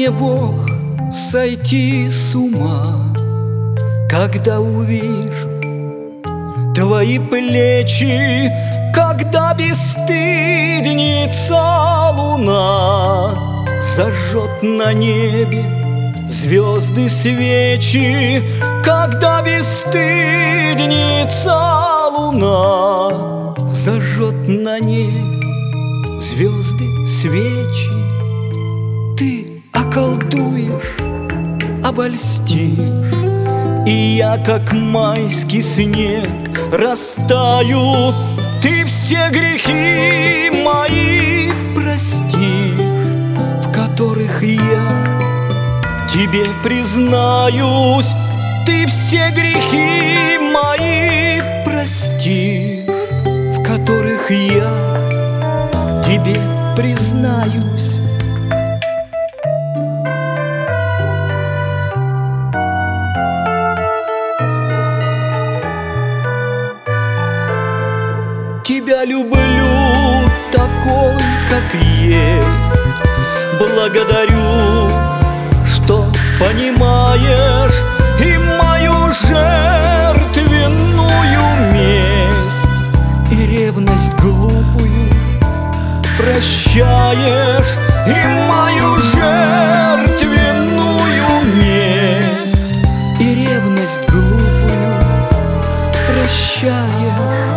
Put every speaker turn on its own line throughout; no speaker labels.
мне, Бог, сойти с ума, когда увижу твои плечи, когда бесстыдница луна зажжет на небе звезды свечи, когда бесстыдница луна зажжет на небе звезды свечи. Ты околдуешь, обольстишь, и я, как майский снег, растаю. Ты все грехи мои простишь, в которых я тебе признаюсь. Ты все грехи мои простишь, в которых я тебе признаюсь. Тебя люблю такой, как есть. Благодарю, что понимаешь и мою жертвенную месть, и ревность глупую прощаешь, и мою жертвенную месть, и ревность глупую прощаешь.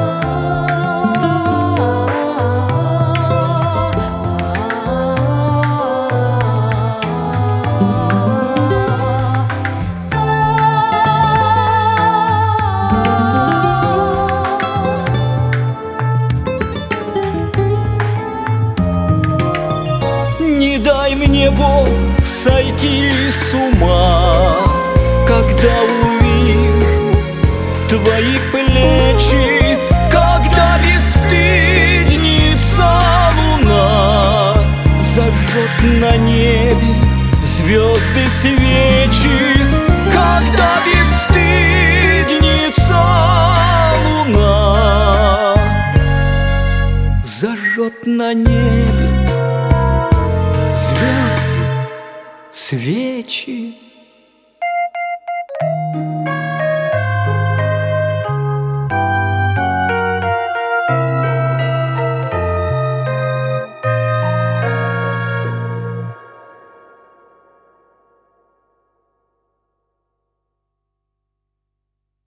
Не дай мне, Бог, сойти с ума, когда увижу твои плечи, когда бесстыдница луна зажжет на небе звезды свечи, когда бесстыдница луна зажжет на небе звезды свечи.